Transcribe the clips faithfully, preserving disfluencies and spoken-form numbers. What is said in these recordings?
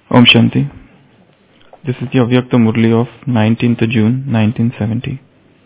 Om Shanti. This is the Avyakta Murli of nineteenth June nineteen seventy.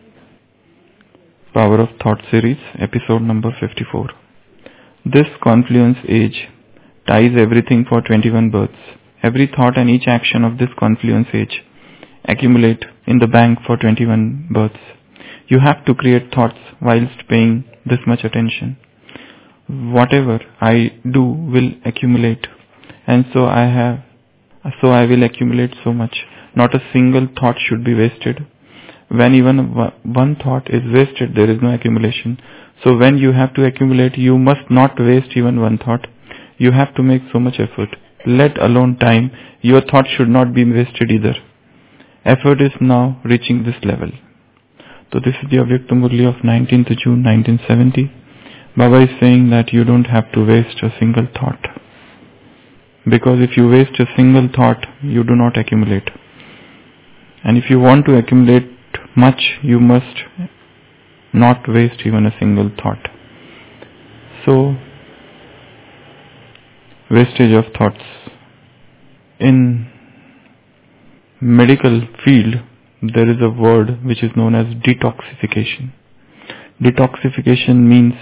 Power of Thought Series, episode number fifty-four. This confluence age ties everything for twenty-one births. Every thought and each action of this confluence age accumulate in the bank for twenty-one births. You have to create thoughts whilst paying this much attention. Whatever I do will accumulate, and so I have So I will accumulate so much. Not a single thought should be wasted. When even one thought is wasted, there is no accumulation. So when you have to accumulate, you must not waste even one thought. You have to make so much effort. Let alone time. Your thought should not be wasted either. Effort is now reaching this level. So this is the Avyakta Murli of nineteenth June nineteen seventy. Baba is saying that you don't have to waste a single thought. Because if you waste a single thought, you do not accumulate. And if you want to accumulate much, you must not waste even a single thought. So, wastage of thoughts. In medical field, there is a word which is known as detoxification. Detoxification means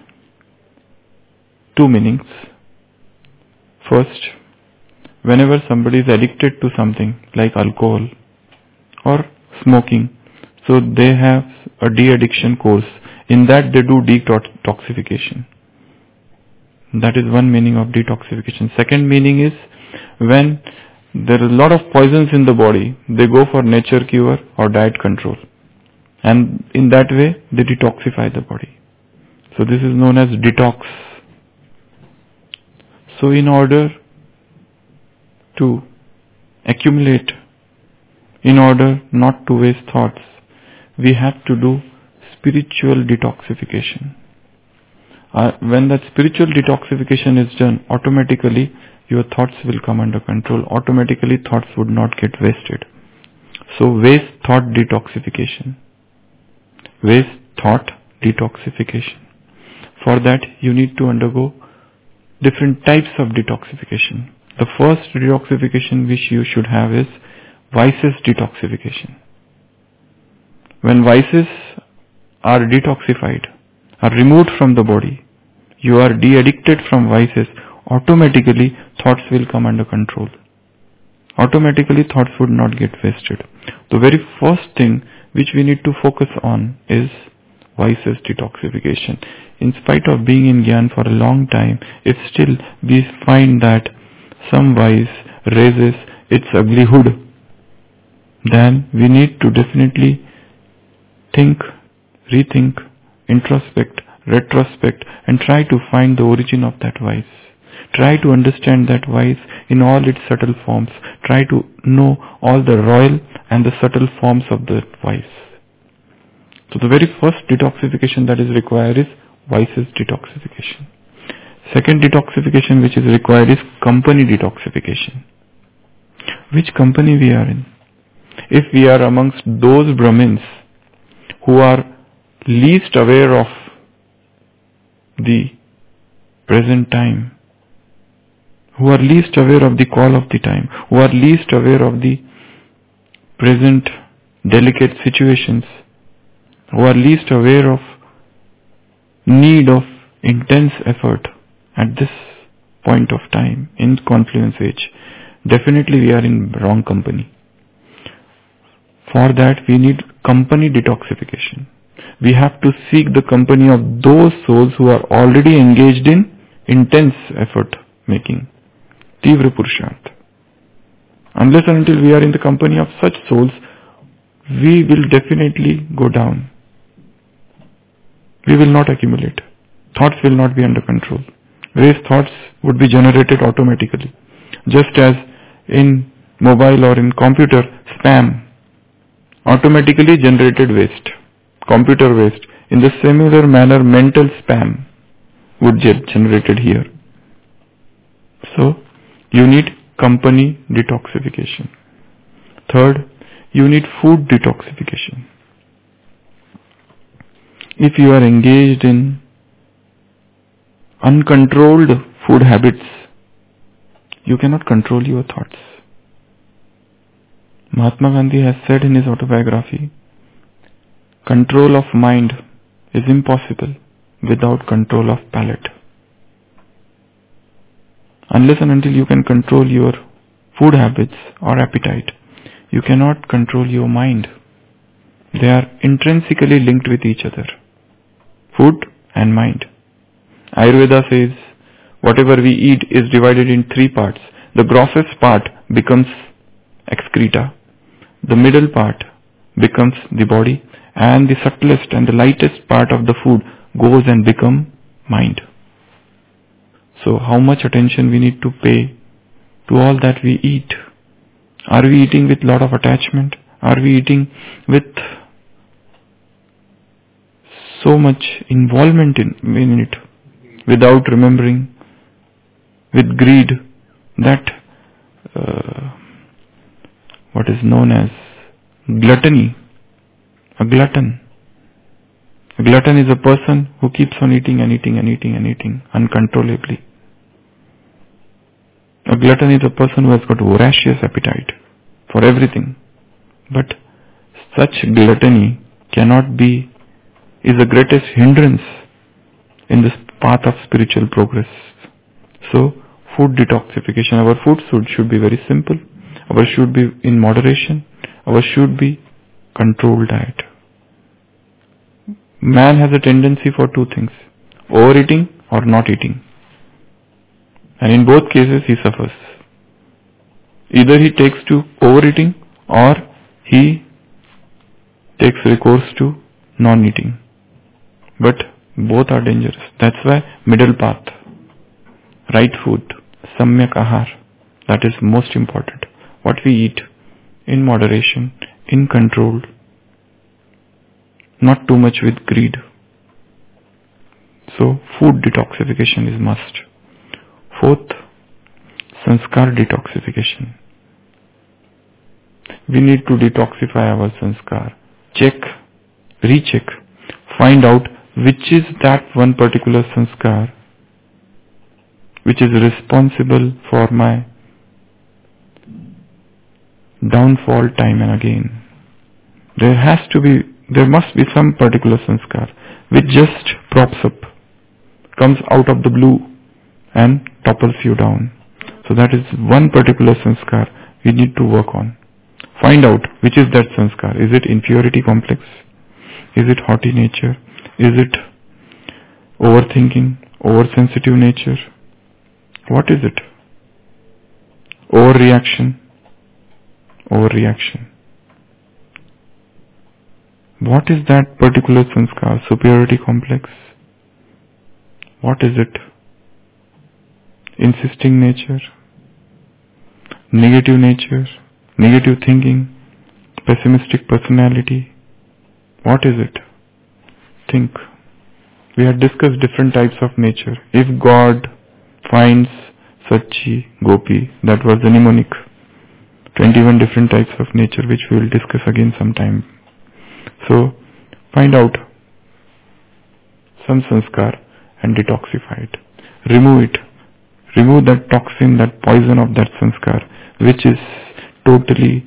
two meanings. First, whenever somebody is addicted to something like alcohol or smoking, so they have a de-addiction course. In that they do detoxification. That is one meaning of detoxification. Second meaning is when there is a lot of poisons in the body, they go for nature cure or diet control. And in that way, they detoxify the body. So this is known as detox. So in order to accumulate, in order not to waste thoughts, we have to do spiritual detoxification. Uh, when that spiritual detoxification is done, automatically your thoughts will come under control. Automatically thoughts would not get wasted. So waste thought detoxification. Waste thought detoxification. For that you need to undergo different types of detoxification. The first detoxification which you should have is vices detoxification. When vices are detoxified, are removed from the body, you are de-addicted from vices, automatically thoughts will come under control. Automatically thoughts would not get wasted. The very first thing which we need to focus on is vices detoxification. In spite of being in Gyan for a long time, if still we find that some vice raises its uglyhood, then we need to definitely think, rethink, introspect, retrospect, and try to find the origin of that vice. Try to understand that vice in all its subtle forms. Try to know all the royal and the subtle forms of the vice. So the very first detoxification that is required is vices detoxification. Second detoxification which is required is company detoxification. Which company we are in? If we are amongst those Brahmins who are least aware of the present time, who are least aware of the call of the time, who are least aware of the present delicate situations, who are least aware of need of intense effort at this point of time in confluence age, definitely we are in wrong company. For that we need company detoxification. We have to seek the company of those souls who are already engaged in intense effort making. Tivra Purusharth. Unless and until we are in the company of such souls, we will definitely go down. We will not accumulate. Thoughts will not be under control. Waste thoughts would be generated automatically. Just as in mobile or in computer, spam automatically generated waste, computer waste. In the similar manner, mental spam would get generated here. So, you need company detoxification. Third, you need food detoxification. If you are engaged in uncontrolled food habits, you cannot control your thoughts. Mahatma Gandhi has said in his autobiography, control of mind is impossible without control of palate. Unless and until you can control your food habits or appetite, you cannot control your mind. They are intrinsically linked with each other. Food and mind. Ayurveda says, whatever we eat is divided in three parts. The grossest part becomes excreta. The middle part becomes the body. And the subtlest and the lightest part of the food goes and becomes mind. So how much attention we need to pay to all that we eat? Are we eating with lot of attachment? Are we eating with so much involvement in, in it without remembering, with greed, that uh, what is known as gluttony? A glutton. A glutton is a person who keeps on eating and eating and eating and eating uncontrollably. A glutton is a person who has got voracious appetite for everything. But such gluttony cannot be, is the greatest hindrance in this path of spiritual progress. So, food detoxification, our food should, should be very simple. Our should be in moderation. Our should be controlled diet. Man has a tendency for two things, overeating or not eating. And in both cases he suffers. Either he takes to overeating or he takes recourse to non-eating. But both are dangerous. That's why middle path, right food, samyak ahar, that is most important. What we eat in moderation, in control, not too much with greed. So food detoxification is must. Fourth, sanskar detoxification. We need to detoxify our sanskar. Check, recheck, find out which is that one particular sanskar which is responsible for my downfall time and again. There has to be, there must be some particular sanskar which just props up, comes out of the blue and topples you down. So that is one particular sanskar we need to work on. Find out which is that sanskar. Is it inferiority complex? Is it haughty nature? Is it overthinking, oversensitive nature? What is it? Overreaction. Overreaction. What is that particular sanskar? Superiority complex? What is it? Insisting nature? Negative nature? Negative thinking? Pessimistic personality? What is it? Think. We had discussed different types of nature. If God finds Sachi, Gopi, that was the mnemonic. twenty-one different types of nature which we will discuss again sometime. So, find out some sanskar and detoxify it. Remove it. Remove that toxin, that poison of that sanskar which is totally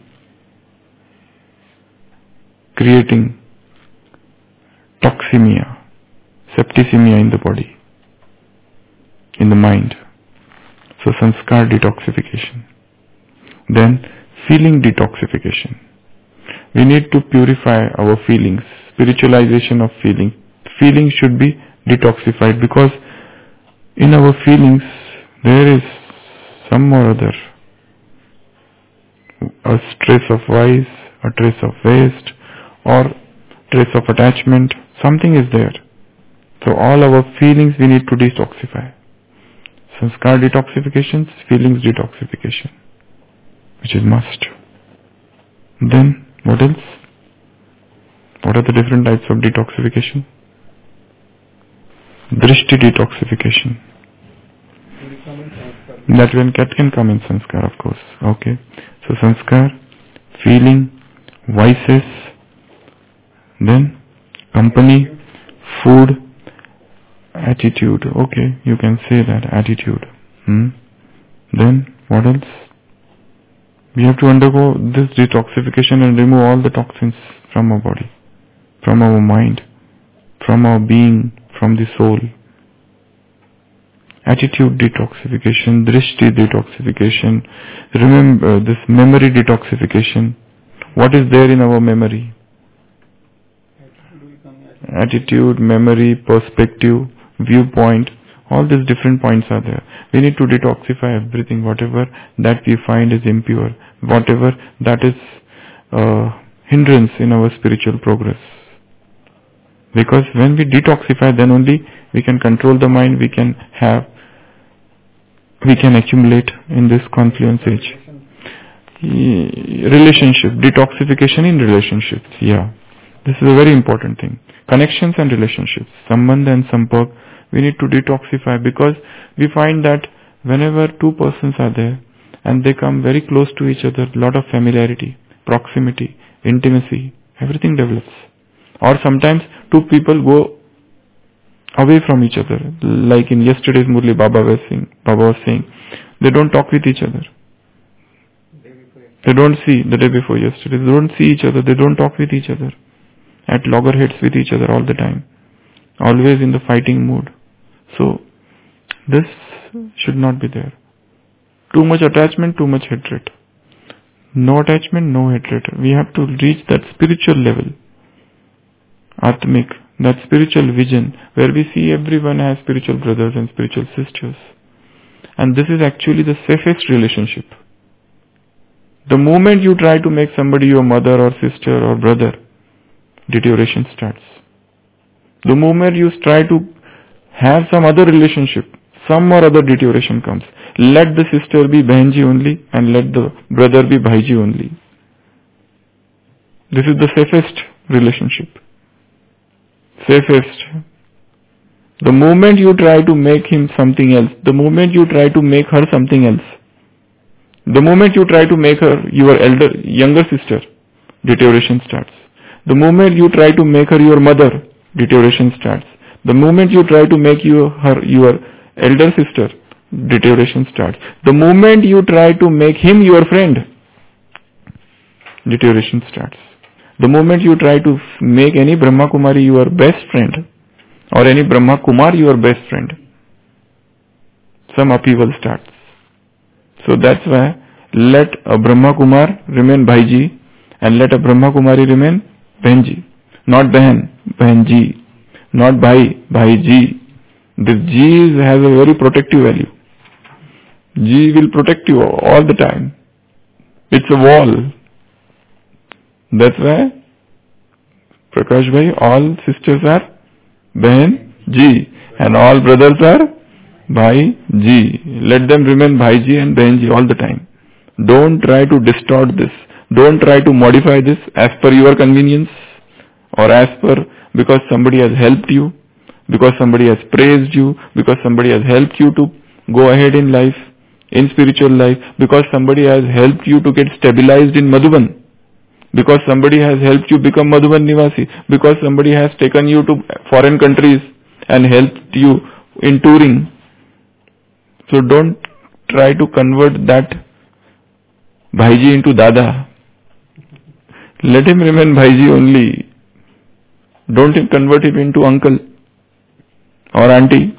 creating toxemia, septicemia in the body, in the mind. So sanskar detoxification. Then feeling detoxification. We need to purify our feelings, spiritualization of feeling. Feeling should be detoxified because in our feelings there is some or other, a trace of vice, a trace of waste, or trace of attachment. Something is there. So all our feelings we need to detoxify. Sanskar detoxification, feelings detoxification, which is must. Then what else? What are the different types of detoxification? Drishti detoxification. That when cat can come in sanskar, of course. Okay. So sanskar, feeling, vices, then company, food, attitude. Okay, you can say that, attitude. Hmm? Then what else? We have to undergo this detoxification and remove all the toxins from our body, from our mind, from our being, from the soul. Attitude detoxification, drishti detoxification, remember this memory detoxification. What is there in our memory? Attitude, memory, perspective, viewpoint, all these different points are there. We need to detoxify everything, whatever that we find is impure, whatever that is uh, hindrance in our spiritual progress. Because when we detoxify, then only we can control the mind, we can have, we can accumulate in this confluence age. Relationship, detoxification in relationships, yeah. This is a very important thing. Connections and relationships, sambandha and sampark, we need to detoxify, because we find that whenever two persons are there and they come very close to each other, lot of familiarity, proximity, intimacy, everything develops. Or sometimes two people go away from each other, like in yesterday's Murli Baba was saying, Baba was saying, they don't talk with each other. They don't see, the day before yesterday, they don't see each other, they don't talk with each other. At loggerheads with each other all the time. Always in the fighting mood. So, this should not be there. Too much attachment, too much hatred. No attachment, no hatred. We have to reach that spiritual level. Atmic, that spiritual vision, where we see everyone as spiritual brothers and spiritual sisters. And this is actually the safest relationship. The moment you try to make somebody your mother or sister or brother, deterioration starts. The moment you try to have some other relationship, some or other deterioration comes. Let the sister be Bahanji only and let the brother be Bhaiji only. This is the safest relationship. Safest. The moment you try to make him something else, the moment you try to make her something else, the moment you try to make her your elder, younger sister, deterioration starts. The moment you try to make her your mother, deterioration starts. The moment you try to make you her your elder sister, deterioration starts. The moment you try to make him your friend, deterioration starts. The moment you try to make any Brahma Kumari your best friend, or any Brahma Kumar your best friend, some upheaval starts. So that's why let a Brahma Kumar remain Bhaiji and let a Brahma Kumari remain Bahanji. Not Bahan, Bahanji. Not Bhai, Bhaiji. This G is, has a very protective value. G will protect you all the time. It's a wall. That's why Prakash Bhai, all sisters are Bahan Ji and all brothers are Bhai Ji. Let them remain Bhai Ji and Bahan Ji all the time. Don't try to distort this. Don't try to modify this as per your convenience or as per because somebody has helped you, because somebody has praised you, because somebody has helped you to go ahead in life, in spiritual life, because somebody has helped you to get stabilized in Madhuban, because somebody has helped you become Madhuban Nivasi, because somebody has taken you to foreign countries and helped you in touring. So don't try to convert that Bhaiji into Dada. Let him remain Bhaiji only. Don't convert him into uncle or auntie.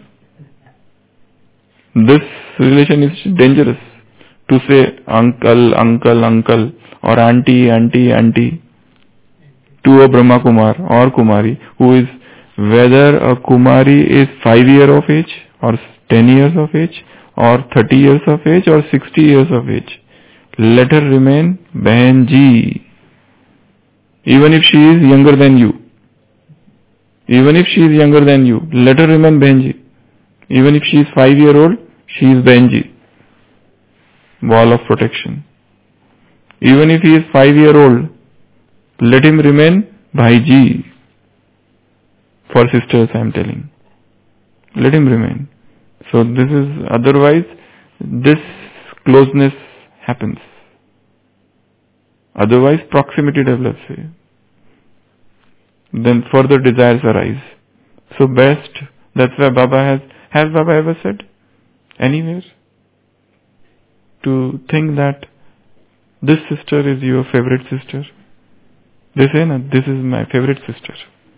This relation is dangerous. To say uncle, uncle, uncle or auntie, auntie, auntie to a Brahma Kumar or Kumari who is, whether a Kumari is five years of age or ten years of age or thirty years of age or sixty years of age. Let her remain Bahanji. Even if she is younger than you. Even if she is younger than you, let her remain Bahanji. Even if she is five year old, she is Bahanji. Wall of protection. Even if he is five year old, let him remain Bhaiji. For sisters I am telling. Let him remain. So this is, otherwise this closeness happens. Otherwise proximity develops. Then further desires arise. So best, that's why Baba has, has Baba ever said anywhere? To think that this sister is your favorite sister. They say, no, this is my favorite sister.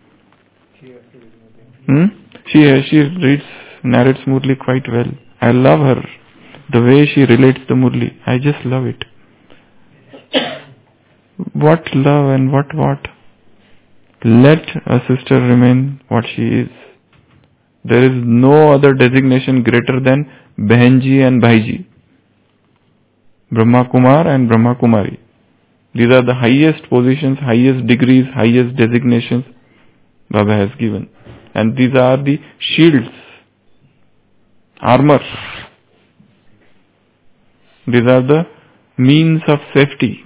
Hmm? She, she reads, narrates Murli quite well. I love her. The way she relates the Murli. I just love it. What love and what what? Let a sister remain what she is. There is no other designation greater than Bahenji and Bhaiji. Brahma Kumar and Brahma Kumari. These are the highest positions, highest degrees, highest designations Baba has given. And these are the shields, armor. These are the means of safety.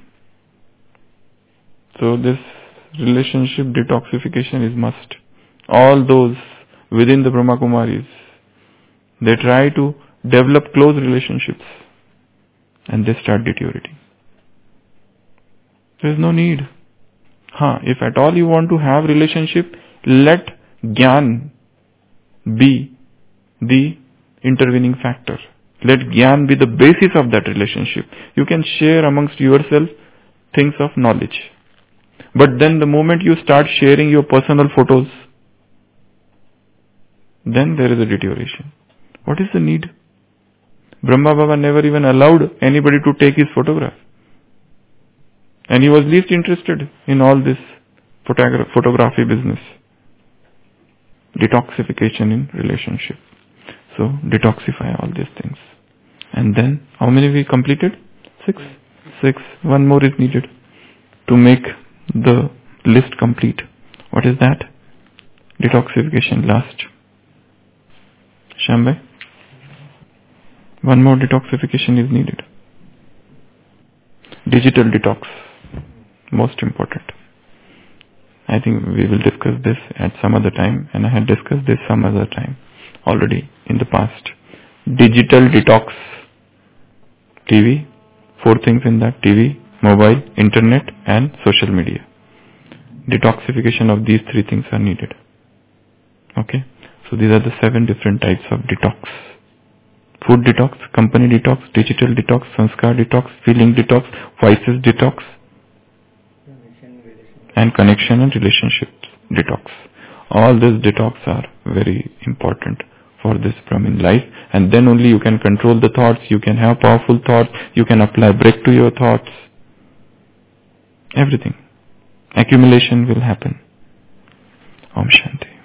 So this relationship detoxification is must. All those within the Brahma Kumaris, they try to develop close relationships and they start deteriorating. There is no need. Huh, if at all you want to have relationship, let Gyan be the intervening factor. Let Gyan be the basis of that relationship. You can share amongst yourself things of knowledge. But then the moment you start sharing your personal photos, then there is a deterioration. What is the need? Brahma Baba never even allowed anybody to take his photograph. And he was least interested in all this photogra- photography business. Detoxification in relationship. So detoxify all these things. And then, how many we completed? Six. Six. One more is needed to make the list complete. What is that? Detoxification last. Shambai? One more detoxification is needed. Digital detox. Most important. I think we will discuss this at some other time, and I had discussed this some other time already in the past. Digital detox. T V. Four things in that. T V, mobile, internet and social media. Detoxification of these three things are needed. Okay. So these are the seven different types of detox. Food detox, company detox, digital detox, sanskar detox, feeling detox, vices detox, and connection and relationships detox. All these detox are very important for this Brahmin life, and then only you can control the thoughts, you can have powerful thoughts, you can apply break to your thoughts. Everything. Accumulation will happen. Om Shanti.